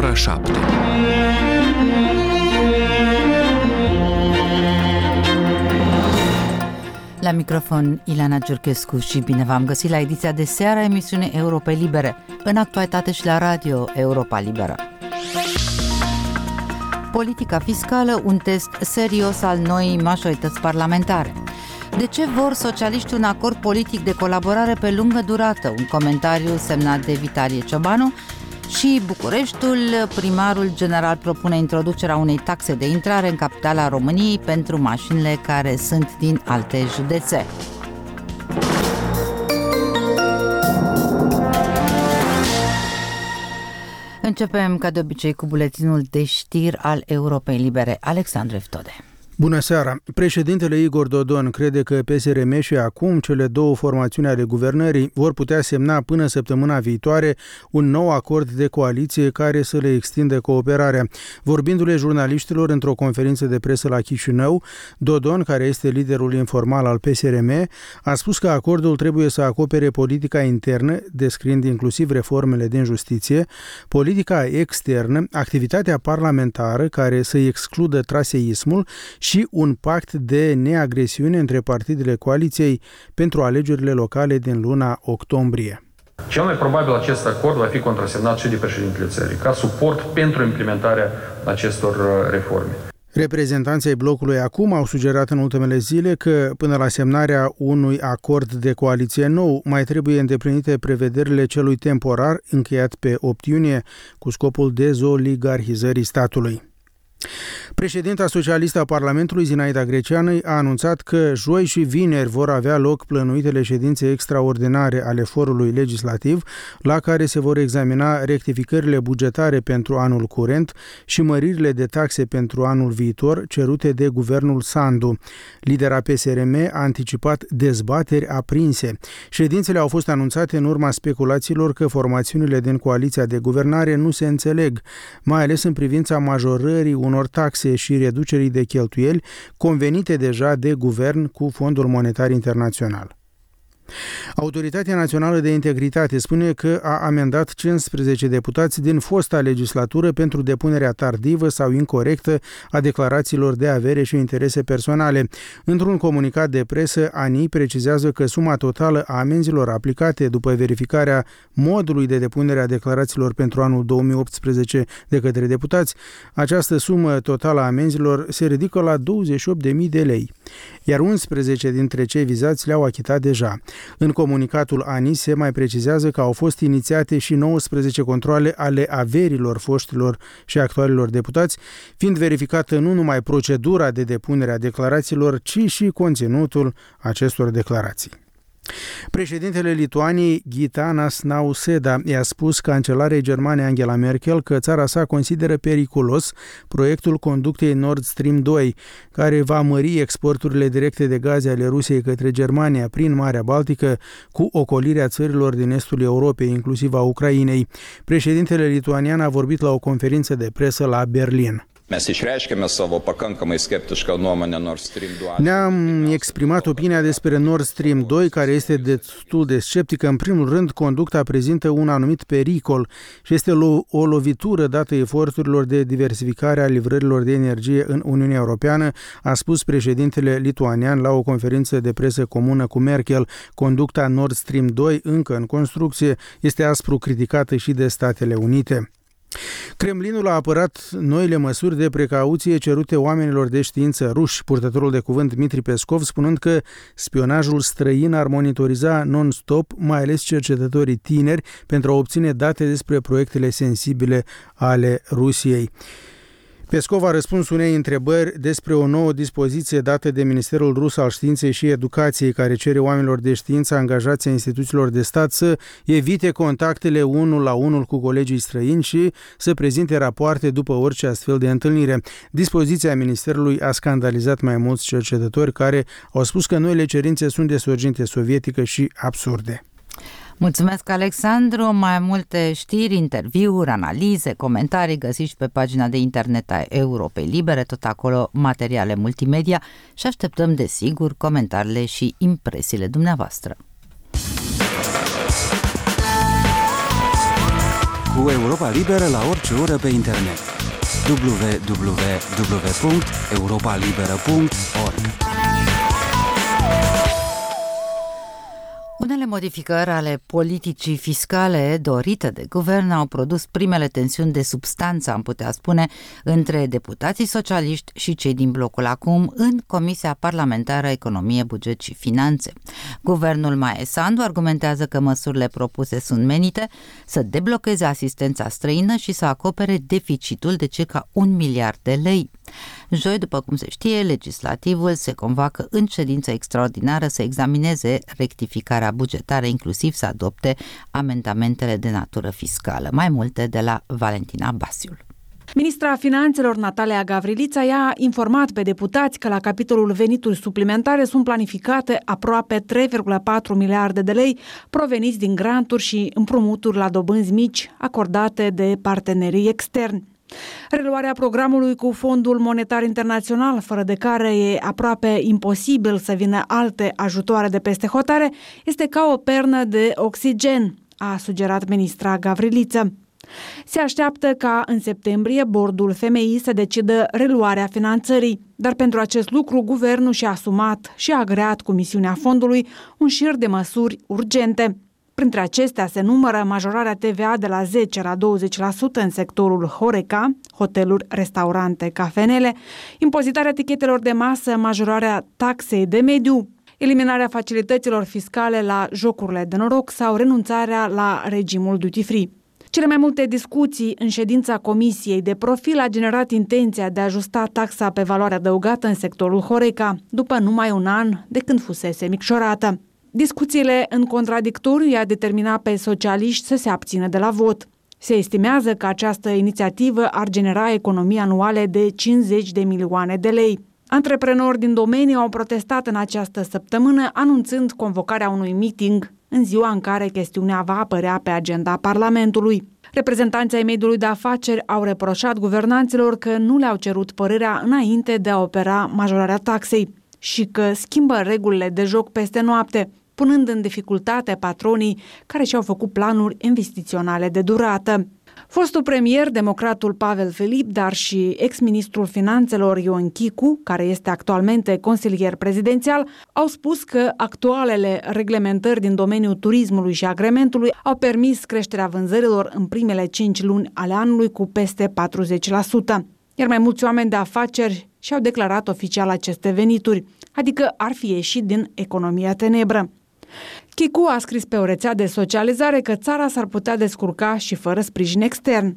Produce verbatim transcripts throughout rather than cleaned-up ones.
ora șapte. La microfon Ileana Giurchescu și bine v-am găsit la ediția de seară a emisiunii Europa Libere, în actualitate și la radio Europa Liberă. Politica fiscală, un test serios al noii majorități parlamentare. De ce vor socialiștii un acord politic de colaborare pe lungă durată? Un comentariu semnat de Vitalie Ciobanu. Și Bucureștiul, primarul general propune introducerea unei taxe de intrare în capitala României pentru mașinile care sunt din alte județe. Începem ca de obicei cu buletinul de știri al Europei Libere. Alexandru Eftode. Bună seara! Președintele Igor Dodon crede că P S R M și acum cele două formațiuni ale guvernării vor putea semna până săptămâna viitoare un nou acord de coaliție care să le extindă cooperarea. Vorbindu-le jurnaliștilor într-o conferință de presă la Chișinău, Dodon, care este liderul informal al P S R M, a spus că acordul trebuie să acopere politica internă, descriind inclusiv reformele din justiție, politica externă, activitatea parlamentară care să excludă traseismul și un pact de neagresiune între partidele coaliției pentru alegerile locale din luna octombrie. Cel mai probabil acest acord va fi contrasemnat și de președintele țării, ca suport pentru implementarea acestor reforme. Reprezentanții ai blocului acum au sugerat în ultimele zile că până la semnarea unui acord de coaliție nou mai trebuie îndeplinite prevederile celui temporar încheiat pe opt iunie cu scopul dezoligarhizării statului. Președinta socialistă a Parlamentului, Zinaida Greceanu, a anunțat că joi și vineri vor avea loc plănuitele ședințe extraordinare ale forului legislativ, la care se vor examina rectificările bugetare pentru anul curent și măririle de taxe pentru anul viitor cerute de guvernul Sandu. Lidera P S R M a anticipat dezbateri aprinse. Ședințele au fost anunțate în urma speculațiilor că formațiunile din coaliția de guvernare nu se înțeleg, mai ales în privința majorării unor taxe și reducerii de cheltuieli convenite deja de guvern cu Fondul Monetar Internațional. Autoritatea Națională de Integritate spune că a amendat cincisprezece deputați din fosta legislatură pentru depunerea tardivă sau incorectă a declarațiilor de avere și interese personale. Într-un comunicat de presă, A N I precizează că suma totală a amenzilor aplicate după verificarea modului de depunere a declarațiilor pentru anul două mii optsprezece de către deputați, această sumă totală a amenzilor se ridică la douăzeci și opt de mii de lei, iar unsprezece dintre cei vizați le-au achitat deja. În comunicatul A N I se mai precizează că au fost inițiate și nouăsprezece controale ale averilor foștilor și actualilor deputați, fiind verificată nu numai procedura de depunere a declarațiilor, ci și conținutul acestor declarații. Președintele Lituaniei, Gitanas Nausėda, i-a spus cancelarei germane Angela Merkel că țara sa consideră periculos proiectul conductei Nord Stream doi, care va mări exporturile directe de gaze ale Rusiei către Germania prin Marea Baltică cu ocolirea țărilor din estul Europei, inclusiv a Ucrainei. Președintele lituanian a vorbit la o conferință de presă la Berlin. Ne-am exprimat opinia despre Nord Stream doi, care este destul de sceptică. În primul rând, conducta prezintă un anumit pericol și este o lovitură dată eforturilor de diversificare a livrărilor de energie în Uniunea Europeană, a spus președintele lituanian la o conferință de presă comună cu Merkel. Conducta Nord Stream doi, încă în construcție, este aspru criticată și de Statele Unite. Kremlinul a apărat noile măsuri de precauție cerute oamenilor de știință ruși, purtătorul de cuvânt Dmitri Peskov spunând că spionajul străin ar monitoriza non-stop, mai ales cercetătorii tineri, pentru a obține date despre proiectele sensibile ale Rusiei. Peskov a răspuns unei întrebări despre o nouă dispoziție dată de Ministerul Rus al Științei și Educației, care cere oamenilor de știință angajați a instituțiilor de stat să evite contactele unul la unul cu colegii străini și să prezinte rapoarte după orice astfel de întâlnire. Dispoziția Ministerului a scandalizat mai mulți cercetători care au spus că noile cerințe sunt de sorginte sovietică și absurde. Mulțumesc, Alexandru. Mai multe știri, interviuri, analize, comentarii găsiți pe pagina de internet a Europei Libere, tot acolo materiale multimedia și așteptăm, desigur, comentariile și impresiile dumneavoastră. cu Europa Liberă la orice oră pe internet. w w w punct europa liberă punct org. Unele modificări ale politicii fiscale dorite de guvern au produs primele tensiuni de substanță, am putea spune, între deputații socialiști și cei din blocul acum în Comisia Parlamentară Economie, Buget și Finanțe. Guvernul Maie Sandu argumentează că măsurile propuse sunt menite să deblocheze asistența străină și să acopere deficitul de circa un miliard de lei. Joi, după cum se știe, legislativul se convoacă în ședință extraordinară să examineze rectificarea bugetară, inclusiv să adopte amendamentele de natură fiscală. Mai multe de la Valentina Basiul. Ministra Finanțelor Natalia Gavrilița i-a informat pe deputați că la capitolul venituri suplimentare sunt planificate aproape trei virgulă patru miliarde de lei proveniți din granturi și împrumuturi la dobânzi mici acordate de partenerii externi. Reluarea programului cu Fondul Monetar Internațional, fără de care e aproape imposibil să vină alte ajutoare de peste hotare, este ca o pernă de oxigen, a sugerat ministra Gavriliță. Se așteaptă ca în septembrie bordul F M I să decidă reluarea finanțării, dar pentru acest lucru guvernul și-a asumat și a agreat cu misiunea fondului un șir de măsuri urgente. Printre acestea se numără majorarea T V A de la zece la douăzeci la sută în sectorul Horeca, hoteluri, restaurante, cafenele, impozitarea tichetelor de masă, majorarea taxei de mediu, eliminarea facilităților fiscale la jocurile de noroc sau renunțarea la regimul duty-free. Cele mai multe discuții în ședința Comisiei de Profil a generat intenția de a ajusta taxa pe valoare adăugată în sectorul Horeca, după numai un an de când fusese micșorată. Discuțiile în contradictoriu i-a determinat pe socialiști să se abțină de la vot. Se estimează că această inițiativă ar genera economii anuale de cincizeci de milioane de lei. Antreprenori din domeniu au protestat în această săptămână, anunțând convocarea unui meeting în ziua în care chestiunea va apărea pe agenda Parlamentului. Reprezentanții ai mediului de afaceri au reproșat guvernanților că nu le-au cerut părerea înainte de a opera majorarea taxei și că schimbă regulile de joc peste noapte, punând în dificultate patronii care și-au făcut planuri investiționale de durată. Fostul premier, democratul Pavel Filip, dar și ex-ministrul finanțelor Ion Chicu, care este actualmente consilier prezidențial, au spus că actualele reglementări din domeniul turismului și agrementului au permis creșterea vânzărilor în primele cinci luni ale anului cu peste patruzeci la sută. Iar mai mulți oameni de afaceri și-au declarat oficial aceste venituri, adică ar fi ieșit din economia tenebră. Chicu a scris pe o rețea de socializare că țara s-ar putea descurca și fără sprijin extern.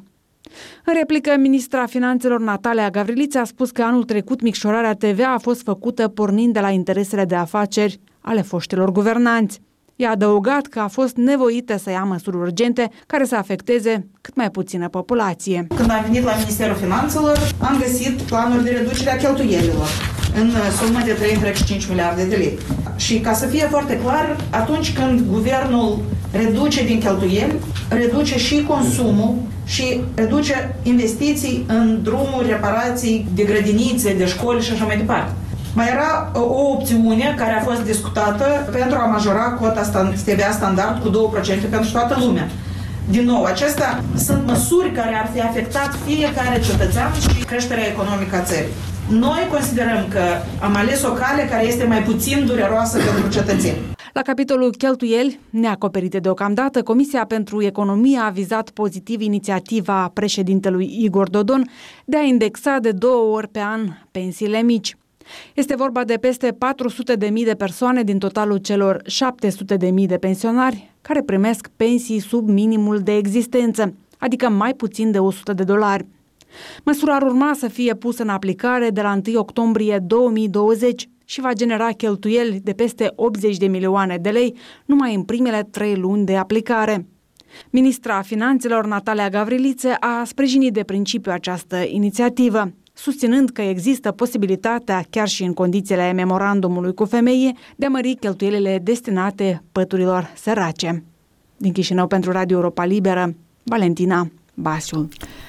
În replică, ministra Finanțelor Natalia Gavrilița a spus că anul trecut micșorarea T V A a fost făcută pornind de la interesele de afaceri ale foștilor guvernanți. I-a adăugat că a fost nevoită să ia măsuri urgente care să afecteze cât mai puțină populație. Când am venit la Ministerul Finanțelor, am găsit planuri de reducere a cheltuielilor în sumă de trei virgulă cinci miliarde de lei. Și ca să fie foarte clar, atunci când guvernul reduce din cheltuieli, reduce și consumul și reduce investiții în drumuri, reparații de grădinițe, de școli și așa mai departe. Mai era o opțiune care a fost discutată pentru a majora cota T V A standard cu două la sută pentru toată lumea. Din nou, acestea sunt măsuri care ar fi afectat fiecare cetățean și creșterea economică a țării. Noi considerăm că am ales o cale care este mai puțin dureroasă pentru cetățeni. La capitolul cheltuieli, neacoperite deocamdată, Comisia pentru Economie a vizat pozitiv inițiativa președintelui Igor Dodon de a indexa de două ori pe an pensiile mici. Este vorba de peste patru sute de mii de persoane din totalul celor șapte sute de mii de pensionari care primesc pensii sub minimul de existență, adică mai puțin de o sută de dolari. Măsura ar urma să fie pusă în aplicare de la întâi octombrie două mii douăzeci și va genera cheltuieli de peste optzeci de milioane de lei numai în primele trei luni de aplicare. Ministra Finanțelor Natalia Gavriliță a sprijinit de principiu această inițiativă, susținând că există posibilitatea, chiar și în condițiile memorandumului cu F M I, de a mări cheltuielile destinate păturilor sărace. Din Chișinău pentru Radio Europa Liberă, Valentina Basiu.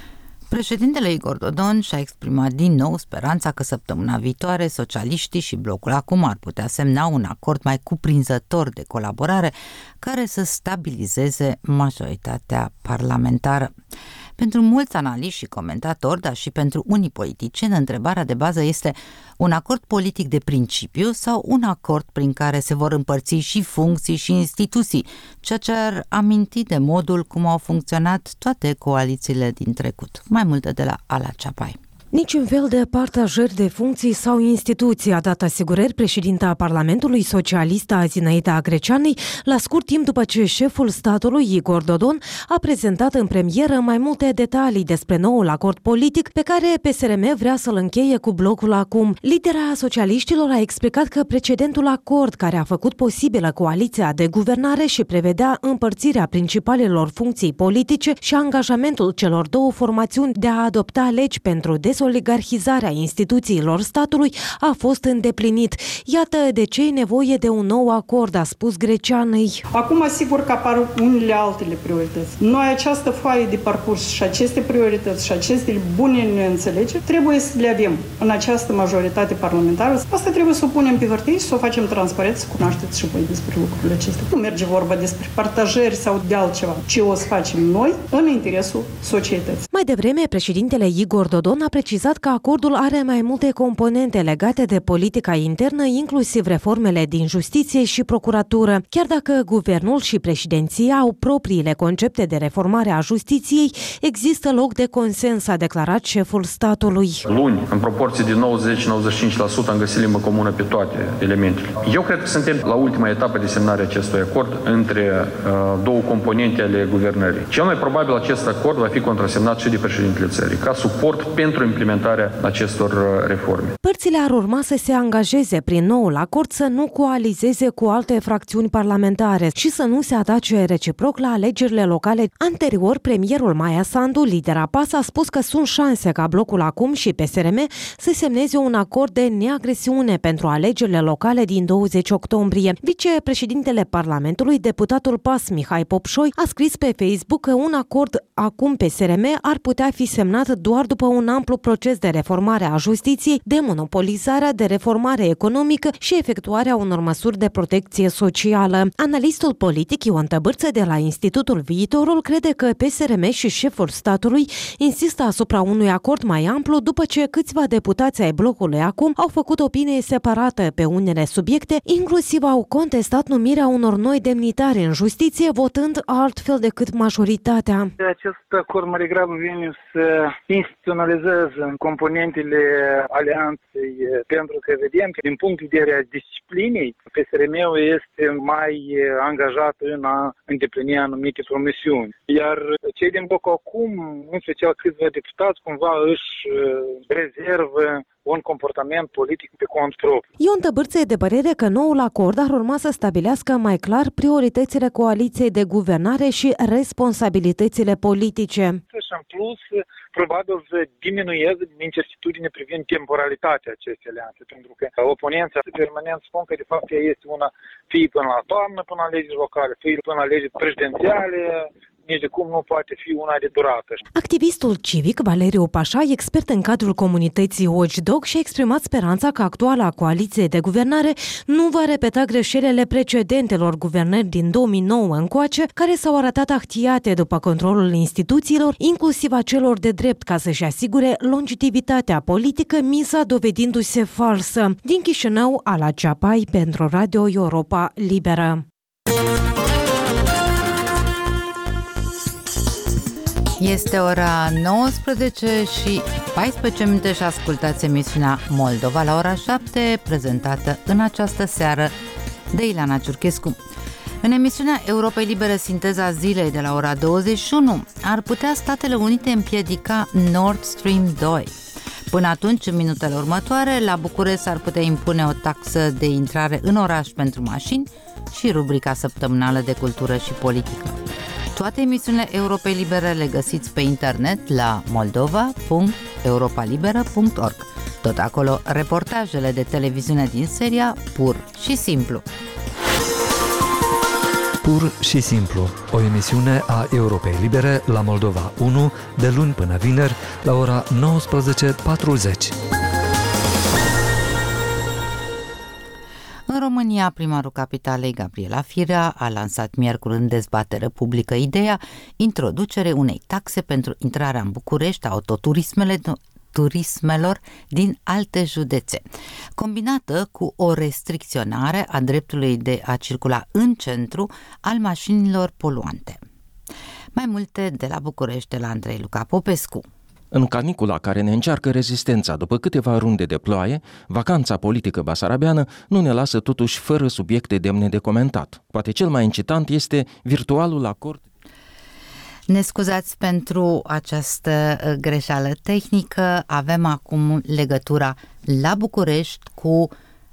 Președintele Igor Dodon și-a exprimat din nou speranța că săptămâna viitoare socialiștii și blocul Acum ar putea semna un acord mai cuprinzător de colaborare care să stabilizeze majoritatea parlamentară. Pentru mulți analiști și comentatori, dar și pentru unii politicieni, întrebarea de bază este un acord politic de principiu sau un acord prin care se vor împărți și funcții și instituții, ceea ce ar aminti de modul cum au funcționat toate coalițiile din trecut. Mai multe de la Ala Ceapai. Niciun fel de partajări de funcții sau instituții, a dat asigurări președinta Parlamentului Socialist Zinaida Greceanei la scurt timp după ce șeful statului Igor Dodon a prezentat în premieră mai multe detalii despre noul acord politic pe care P S R M vrea să-l încheie cu blocul Acum. Lidera socialiștilor a explicat că precedentul acord care a făcut posibilă coaliția de guvernare și prevedea împărțirea principalelor funcții politice și angajamentul celor două formațiuni de a adopta legi pentru des oligarhizarea instituțiilor statului a fost îndeplinit. Iată de ce e nevoie de un nou acord, a spus Greceanei. Acum, sigur că apar unele altele priorități. Noi această foaie de parcurs și aceste priorități și aceste bune neînțelegeri trebuie să le avem în această majoritate parlamentară. Asta trebuie să o punem pe hârtie și să o facem transparent, să cunoașteți și voi despre lucrurile acestea. Nu merge vorba despre partajări sau de altceva, ci o să facem noi în interesul societății. Mai devreme, președintele Igor Dodon a precizat că acordul are mai multe componente legate de politica internă, inclusiv reformele din justiție și procuratură. Chiar dacă guvernul și președinția au propriile concepte de reformare a justiției, există loc de consens, a declarat șeful statului. Luni, în proporție de nouăzeci la nouăzeci și cinci la sută, am găsit limbă comună pe toate elementele. Eu cred că suntem la ultima etapă de semnare acestui acord între uh, două componente ale guvernării. Cel mai probabil acest acord va fi contrasemnat și de președintele țării, ca suport pentru implementarea acestor reforme. Părțile ar urma să se angajeze prin noul acord să nu coalizeze cu alte fracțiuni parlamentare și să nu se atace reciproc la alegerile locale. Anterior, premierul Maia Sandu, lidera P A S, a spus că sunt șanse ca blocul Acum și P S R M să semneze un acord de neagresiune pentru alegerile locale din douăzeci octombrie. Vicepreședintele Parlamentului, deputatul P A S Mihai Popșoi, a scris pe Facebook că un acord Acum P S R M ar putea fi semnat doar după un amplu proces de reformare a justiției, demonopolizarea, de reformare economică și efectuarea unor măsuri de protecție socială. Analistul politic Ion Tăbârță de la Institutul Viitorul crede că P S R M și șeful statului insistă asupra unui acord mai amplu după ce câțiva deputați ai blocului Acum au făcut opinie separată pe unele subiecte, inclusiv au contestat numirea unor noi demnitari în justiție, votând altfel decât majoritatea. Acest acord mai degrabă vine să instituționalizeze în componentele alianței, pentru că vedem că din punct de vedere a disciplinei, P S R M-ul este mai angajat în a îndeplini anumite promisiuni. Iar cei din blocul Acum, în special câțiva deputați, cumva își rezervă un comportament politic pe cont propriu. Ion Tăbârță e de părere că noul acord ar urma să stabilească mai clar prioritățile coaliției de guvernare și responsabilitățile politice. Și în plus, probabil să diminueze incertitudine privind temporalitatea acestei alianțe, pentru că oponenții permanent spun că de fapt ea este una fie până la toamnă, până la alegeri locale, fie până la alegeri prezidențiale, nici de cum nu poate fi una de durată. Activistul civic Valeriu Pașa, expert în cadrul comunității Watchdog, și-a exprimat speranța că actuala coaliție de guvernare nu va repeta greșelile precedentelor guvernări din două mii nouă încoace, care s-au arătat ahtiate după controlul instituțiilor, inclusiv a celor de drept, ca să-și asigure longevitatea politică, miza dovedindu-se falsă. Din Chișinău, Ala Ceapai, pentru Radio Europa Liberă. Este ora nouăsprezece și paisprezece minute și ascultați emisiunea Moldova la ora șapte, prezentată în această seară de Ilana Ciurchescu. În emisiunea Europei Libere, sinteza zilei de la ora douăzeci și unu, ar putea Statele Unite împiedica Nord Stream doi. Până atunci, în minutele următoare, la București s-ar putea impune o taxă de intrare în oraș pentru mașini și rubrica săptămânală de cultură și politică. Toate emisiunile Europei Libere le găsiți pe internet la moldova punct europa liberă punct org. Tot acolo reportajele de televiziune din seria Pur și Simplu. Pur și simplu, o emisiune a Europei Libere la Moldova unu, de luni până vineri, la ora nouăsprezece patruzeci. În România, primarul capitalei, Gabriela Firea, a lansat miercuri în dezbatere publică ideea introducerii unei taxe pentru intrarea în București a autoturismele turismelor din alte județe, combinată cu o restricționare a dreptului de a circula în centru al mașinilor poluante. Mai multe de la București, de la Andrei Luca Popescu. În canicula care ne încearcă rezistența după câteva runde de ploaie, vacanța politică basarabeană nu ne lasă totuși fără subiecte demne de comentat. Poate cel mai incitant este virtualul acord. Ne scuzați pentru această greșeală tehnică. Avem acum legătura la București cu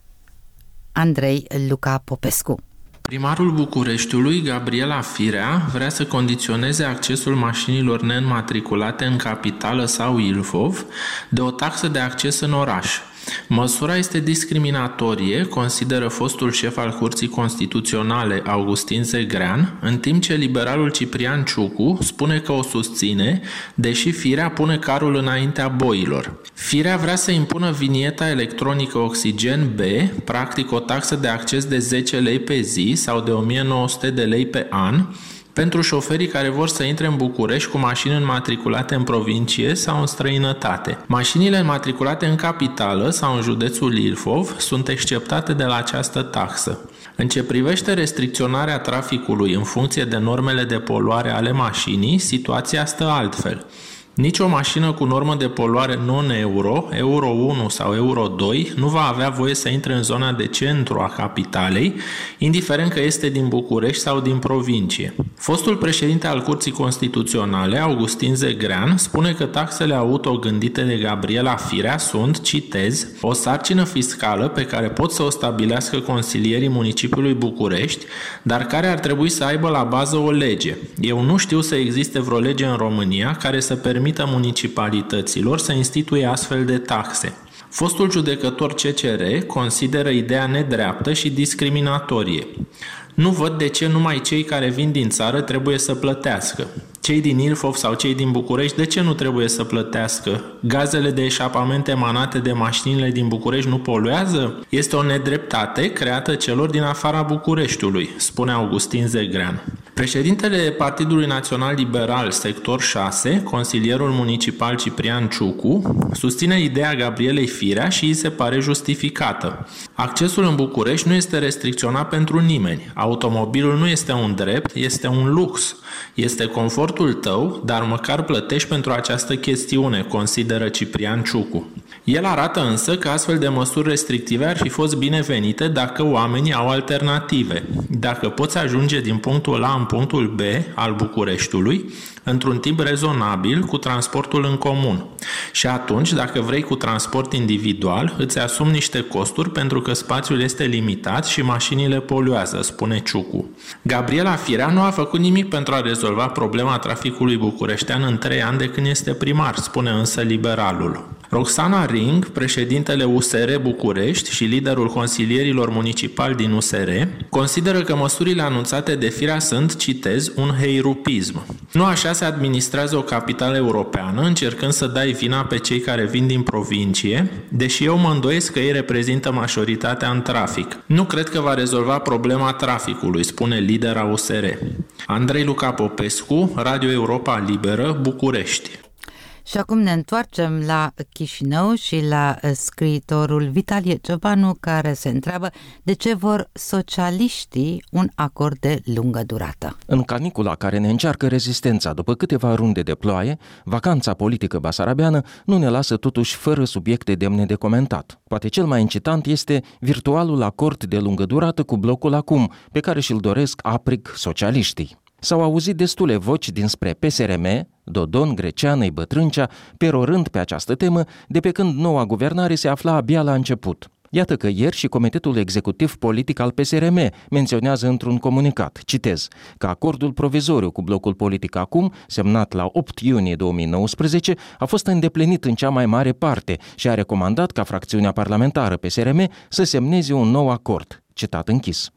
Andrei Luca Popescu. Primarul Bucureștiului, Gabriela Firea, vrea să condiționeze accesul mașinilor neînmatriculate în capitală sau Ilfov de o taxă de acces în oraș. Măsura este discriminatorie, consideră fostul șef al Curții Constituționale Augustin Zegrean, în timp ce liberalul Ciprian Ciucu spune că o susține, deși Firea pune carul înaintea boilor. Firea vrea să impună vinieta electronică Oxigen B, practic o taxă de acces de zece lei pe zi sau de o mie nouă sute de lei pe an, pentru șoferii care vor să intre în București cu mașini înmatriculate în provincie sau în străinătate. Mașinile înmatriculate în capitală sau în județul Ilfov sunt exceptate de la această taxă. În ce privește restricționarea traficului în funcție de normele de poluare ale mașinii, situația stă altfel. Nici o mașină cu normă de poluare non-euro, Euro unu sau Euro doi, nu va avea voie să intre în zona de centru a capitalei, indiferent că este din București sau din provincie. Fostul președinte al Curții Constituționale, Augustin Zegrean, spune că taxele auto gândite de Gabriela Firea sunt, citez, o sarcină fiscală pe care pot să o stabilească consilierii municipiului București, dar care ar trebui să aibă la bază o lege. Eu nu știu să existe vreo lege în România care să permită municipalităților să instituie astfel de taxe. Fostul judecător C C R consideră ideea nedreaptă și discriminatorie. Nu văd de ce numai cei care vin din țară trebuie să plătească. Cei din Ilfov sau cei din București, de ce nu trebuie să plătească? Gazele de eșapament emanate de mașinile din București nu poluează? Este o nedreptate creată celor din afara Bucureștiului, spune Augustin Zegrean. Președintele Partidului Național Liberal, sector șase, consilierul municipal Ciprian Ciucu, susține ideea Gabrielei Firea și îi se pare justificată. Accesul în București nu este restricționat pentru nimeni. Automobilul nu este un drept, este un lux. Este confortul tău, dar măcar plătești pentru această chestiune, consideră Ciprian Ciucu. El arată însă că astfel de măsuri restrictive ar fi fost binevenite dacă oamenii au alternative. Dacă poți ajunge din punctul A în punctul B al Bucureștiului, într-un timp rezonabil cu transportul în comun. Și atunci, dacă vrei cu transport individual, îți asumi niște costuri pentru că spațiul este limitat și mașinile poluează, spune Ciucu. Gabriela Firea nu a făcut nimic pentru a rezolva problema traficului bucureștean în trei ani de când este primar, spune însă liberalul. Roxana Ring, președintele U S R București și liderul consilierilor municipali din U S R, consideră că măsurile anunțate de Firea sunt, citez, un heirupism. Nu așa se administrează o capitală europeană, încercând să dai vina pe cei care vin din provincie, deși eu mă îndoiesc că ei reprezintă majoritatea în trafic. Nu cred că va rezolva problema traficului, spune lidera U S R. Andrei Luca Popescu, Radio Europa Liberă, București. Și acum ne întoarcem la Chișinău și la scriitorul Vitalie Ciobanu, care se întreabă de ce vor socialiștii un acord de lungă durată. În canicula care ne încearcă rezistența după câteva runde de ploaie, vacanța politică basarabeană nu ne lasă totuși fără subiecte demne de comentat. Poate cel mai incitant este virtualul acord de lungă durată cu blocul Acum, pe care și-l doresc aprig socialiștii. S-au auzit destule voci dinspre P S R M, Dodon, Greceană, Bătrâncea, perorând pe această temă de pe când noua guvernare se afla abia la început. Iată că ieri și Comitetul Executiv Politic al P S R M menționează într-un comunicat, citez, că acordul provizoriu cu blocul politic Acum, semnat la opt iunie două mii nouăsprezece, a fost îndeplinit în cea mai mare parte și a recomandat ca fracțiunea parlamentară P S R M să semneze un nou acord, citat închis.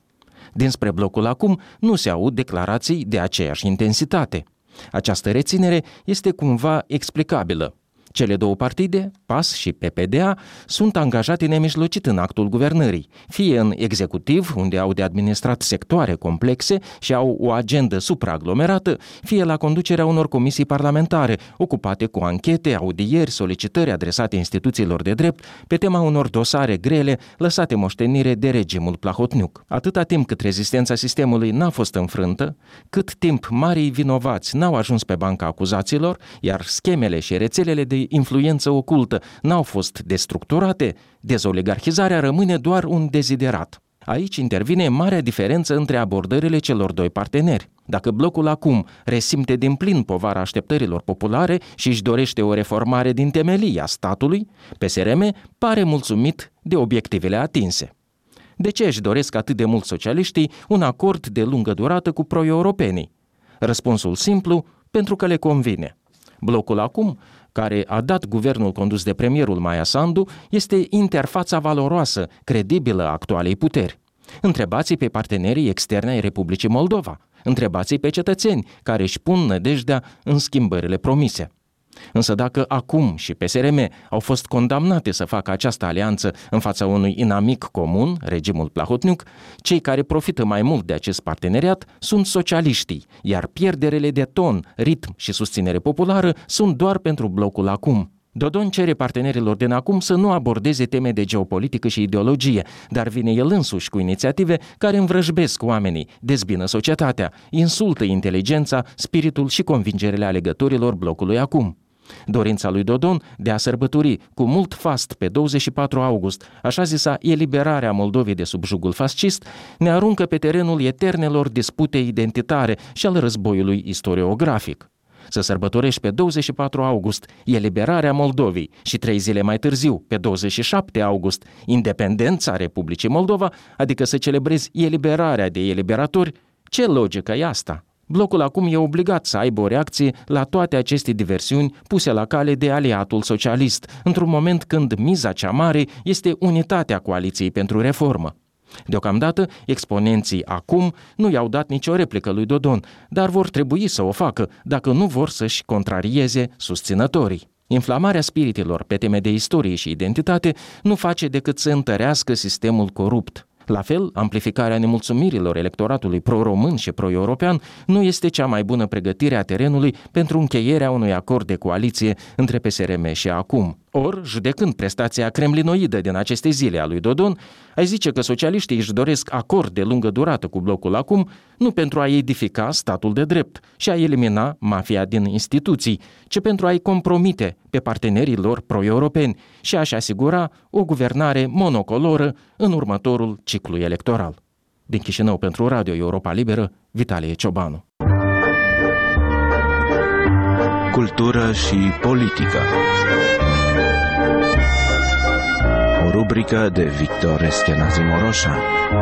dinspre blocul acum nu se aud declarații de aceeași intensitate. Această reținere este cumva explicabilă. Cele două partide, P A S și P P D A, sunt angajate nemijlocit în actul guvernării, fie în executiv, unde au de administrat sectoare complexe și au o agendă supraaglomerată, fie la conducerea unor comisii parlamentare, ocupate cu anchete, audieri, solicitări adresate instituțiilor de drept pe tema unor dosare grele lăsate moștenire de regimul Plahotniuc. Atâta timp cât rezistența sistemului n-a fost înfrântă, cât timp marii vinovați n-au ajuns pe banca acuzaților, iar schemele și rețelele de influență ocultă n-au fost destructurate, dezoligarhizarea rămâne doar un deziderat. Aici intervine marea diferență între abordările celor doi parteneri. Dacă blocul acum resimte din plin povara așteptărilor populare și își dorește o reformare din temelii a statului, P S R M pare mulțumit de obiectivele atinse. De ce își doresc atât de mult socialiștii un acord de lungă durată cu pro-europenii? Răspunsul simplu, pentru că le convine. Blocul acum, care a dat guvernul condus de premierul Maia Sandu, este interfața valoroasă, credibilă a actualei puteri. Întrebați-i pe partenerii externi ai Republicii Moldova, întrebați-i pe cetățeni care își pun nădejdea în schimbările promise. Însă dacă acum și P S R M au fost condamnate să facă această alianță în fața unui inamic comun, regimul Plahotniuc, cei care profită mai mult de acest parteneriat sunt socialiștii, iar pierderele de ton, ritm și susținere populară sunt doar pentru blocul acum. Dodon cere partenerilor din acum să nu abordeze teme de geopolitică și ideologie, dar vine el însuși cu inițiative care învrăjbesc oamenii, dezbină societatea, insultă inteligența, spiritul și convingerile alegătorilor blocului acum. Dorința lui Dodon de a sărbători cu mult fast pe douăzeci și patru august, așa zisa eliberarea Moldovei de sub jugul fascist, ne aruncă pe terenul eternelor dispute identitare și al războiului istoriografic. Să sărbătorești pe douăzeci și patru august eliberarea Moldovei și trei zile mai târziu, pe douăzeci și șapte august, independența Republicii Moldova, adică să celebrezi eliberarea de eliberatori, ce logică e asta? Blocul acum e obligat să aibă o reacție la toate aceste diversiuni puse la cale de aliatul socialist, într-un moment când miza cea mare este unitatea coaliției pentru reformă. Deocamdată, exponenții acum nu i-au dat nicio replică lui Dodon, dar vor trebui să o facă dacă nu vor să-și contrarieze susținătorii. Inflamarea spiritilor pe teme de istorie și identitate nu face decât să întărească sistemul corupt. La fel, amplificarea nemulțumirilor electoratului pro-român și pro-european nu este cea mai bună pregătire a terenului pentru încheierea unui acord de coaliție între P S R M și acum. Or, judecând prestația kremlinoidă din aceste zile a lui Dodon, ai zice că socialiștii își doresc acord de lungă durată cu blocul acum, nu pentru a edifica statul de drept și a elimina mafia din instituții, ci pentru a-i compromite pe partenerii lor pro-europeni și a-și asigura o guvernare monocoloră în următorul ciclu electoral. Din Chișinău pentru Radio Europa Liberă, Vitalie Ciobanu. Cultură și politică. O rubrică de Victor Eschenazi Moroșan.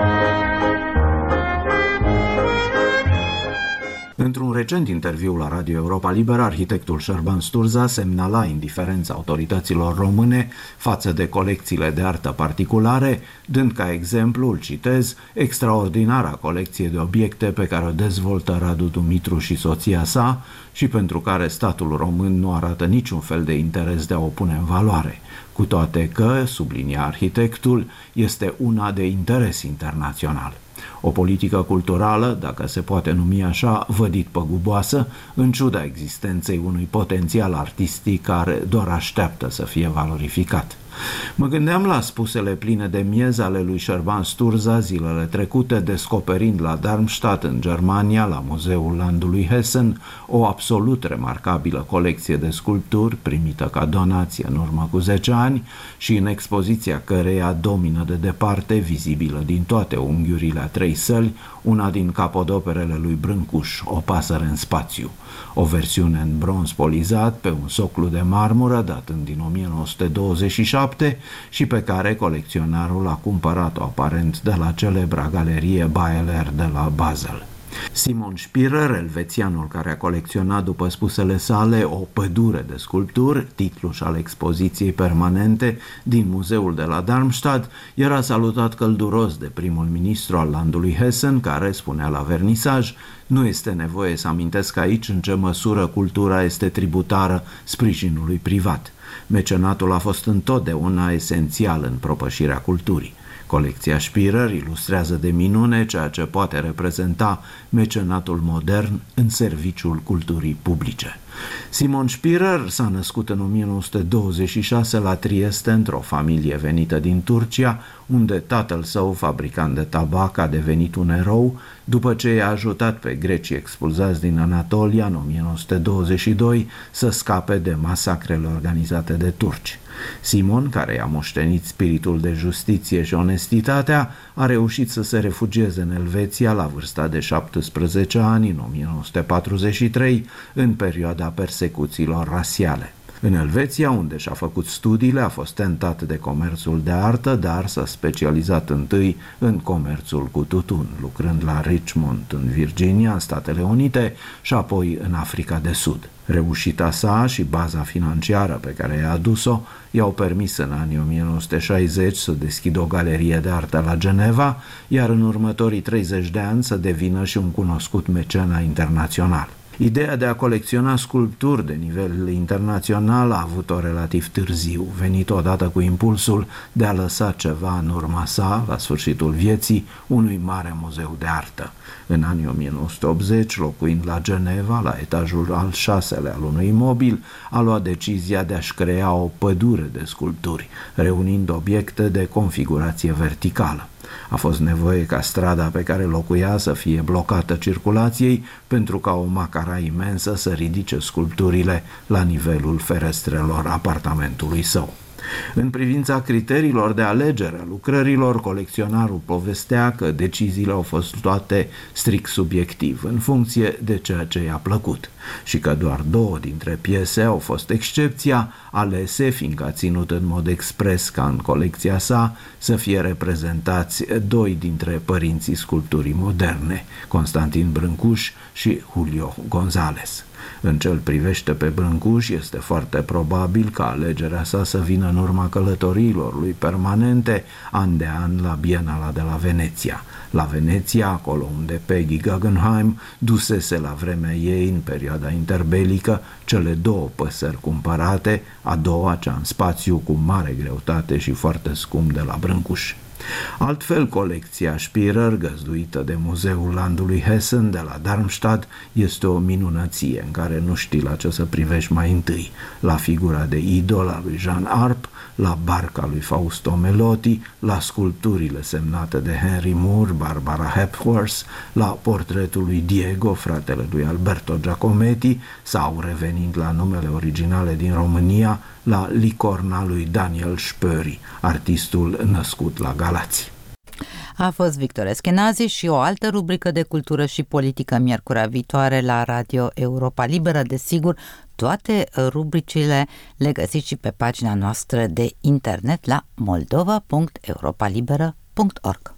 Într-un recent interviu la Radio Europa Liberă, arhitectul Șerban Sturza semnala indiferența autorităților române față de colecțiile de artă particulare, dând ca exemplu, îl citez, extraordinara colecție de obiecte pe care o dezvoltă Radu Dumitru și soția sa și pentru care statul român nu arată niciun fel de interes de a o pune în valoare, cu toate că, sublinia arhitectul, este una de interes internațional. O politică culturală, dacă se poate numi așa, vădit păguboasă, în ciuda existenței unui potențial artistic care doar așteaptă să fie valorificat. Mă gândeam la spusele pline de miez ale lui Șerban Sturza zilele trecute, descoperind la Darmstadt, în Germania, la Muzeul Landului Hessen, o absolut remarcabilă colecție de sculpturi primită ca donație în urmă cu zece ani și în expoziția căreia domină de departe, vizibilă din toate unghiurile a trei săli, una din capodoperele lui Brâncuș, O pasăre în spațiu. O versiune în bronz polizat pe un soclu de marmură datând din o mie nouă sute douăzeci și șapte și pe care colecționarul a cumpărat-o aparent de la celebra galerie Baeler de la Basel. Simon Spirer, elvețianul care a colecționat, după spusele sale, o pădure de sculpturi, titluș al expoziției permanente din muzeul de la Darmstadt, era salutat călduros de primul ministru al landului Hessen, care spunea la vernisaj: nu este nevoie să amintesc aici în ce măsură cultura este tributară sprijinului privat. Mecenatul a fost întotdeauna esențial în propășirea culturii. Colecția Spirer ilustrează de minune ceea ce poate reprezenta mecenatul modern în serviciul culturii publice. Simon Spirer s-a născut în o mie nouă sute douăzeci și șase la Trieste, într-o familie venită din Turcia, unde tatăl său, fabricant de tabac, a devenit un erou după ce i-a ajutat pe grecii expulzați din Anatolia în o mie nouă sute douăzeci și doi să scape de masacrele organizate de turci. Simon, care i-a moștenit spiritul de justiție și onestitatea, a reușit să se refugieze în Elveția la vârsta de șaptesprezece ani, în o mie nouă sute patruzeci și trei, în perioada persecuțiilor rasiale. În Elveția, unde și-a făcut studiile, a fost tentat de comerțul de artă, dar s-a specializat întâi în comerțul cu tutun, lucrând la Richmond, în Virginia, în Statele Unite, și apoi în Africa de Sud. Reușita sa și baza financiară pe care i-a adus-o i-au permis în anii o mie nouă sute șaizeci să deschidă o galerie de artă la Geneva, iar în următorii treizeci de ani să devină și un cunoscut mecena internațional. Ideea de a colecționa sculpturi de nivel internațional a avut-o relativ târziu, venit odată cu impulsul de a lăsa ceva în urma sa, la sfârșitul vieții, unui mare muzeu de artă. În anii o mie nouă sute optzeci, locuind la Geneva, la etajul al șaselea al unui imobil, a luat decizia de a-și crea o pădure de sculpturi, reunind obiecte de configurație verticală. A fost nevoie ca strada pe care locuia să fie blocată circulației pentru ca o macara imensă să ridice sculpturile la nivelul ferestrelor apartamentului său. În privința criteriilor de alegere a lucrărilor, colecționarul povestea că deciziile au fost luate strict subiectiv, în funcție de ceea ce i-a plăcut, și că doar două dintre piese au fost excepția, alese fiindcă a ținut în mod expres ca în colecția sa să fie reprezentați doi dintre părinții sculpturii moderne, Constantin Brâncuș și Julio González. În ce îl privește pe Brâncuș, este foarte probabil ca alegerea sa să vină în urma călătoriilor lui permanente, an de an, la Bienala de la Veneția. La Veneția, acolo unde Peggy Guggenheim dusese la vremea ei, în perioada interbelică, cele două păsări cumpărate, a doua, cea în spațiu, cu mare greutate și foarte scump de la Brâncuș. Altfel, colecția Spirer, găzduită de Muzeul Landului Hessen de la Darmstadt, este o minunăție în care nu știi la ce să privești mai întâi: la figura de idol a lui Jean Arp, la barca lui Fausto Melotti, la sculpturile semnate de Henry Moore, Barbara Hepworth, la portretul lui Diego, fratele lui Alberto Giacometti, sau, revenind la numele originale din România, la Licorna lui Daniel Spöri, artistul născut la Galați. A fost Victor Eschenazi și o altă rubrică de cultură și politică miercurea viitoare la Radio Europa Liberă. Desigur, toate rubricile le găsiți și pe pagina noastră de internet la moldova punct europa liberă punct org.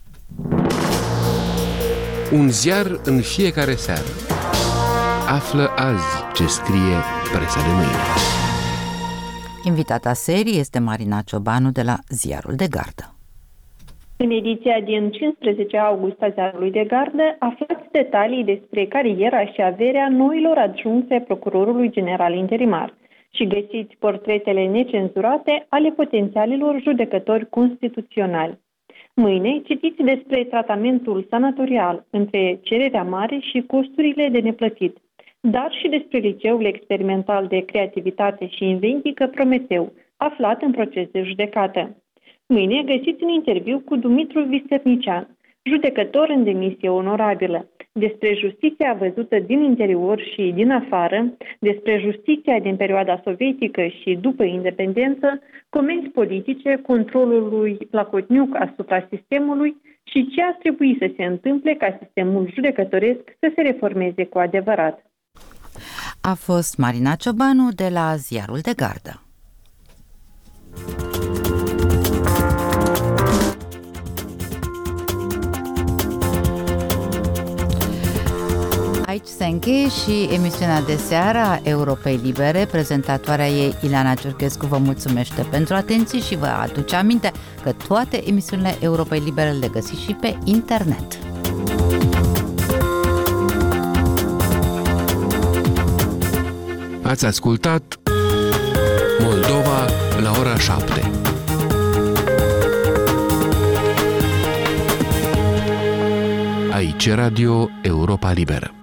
Un ziar în fiecare seară. Află azi ce scrie presa de mâine. Invitata serii este Marina Ciobanu de la Ziarul de Gardă. În ediția din cincisprezece august a Ziarului de Gardă aflați detalii despre cariera și averea noilor adjuncți ai procurorului general interimar și găsiți portretele necenzurate ale potențialilor judecători constituționali. Mâine citiți despre tratamentul sanatorial între cererea mare și costurile de neplătit, dar și despre liceul experimental de creativitate și inventică Prometeu, aflat în proces de judecată. Mâine găsiți un interviu cu Dumitru Visternician, judecător în demisie onorabilă, despre justiția văzută din interior și din afară, despre justiția din perioada sovietică și după independență, comenzi politice, controlul lui Plahotniuc asupra sistemului și ce ar trebui să se întâmple ca sistemul judecătoresc să se reformeze cu adevărat. A fost Marina Ciobanu de la Ziarul de Gardă. Aici se încheie și emisiunea de seară a Europei Libere. Prezentatoarea ei, Ileana Ciurchescu, vă mulțumește pentru atenție și vă aduce aminte că toate emisiunile Europei Libere le găsiți și pe internet. Ați ascultat Moldova la ora șapte. Aici Radio Europa Liberă.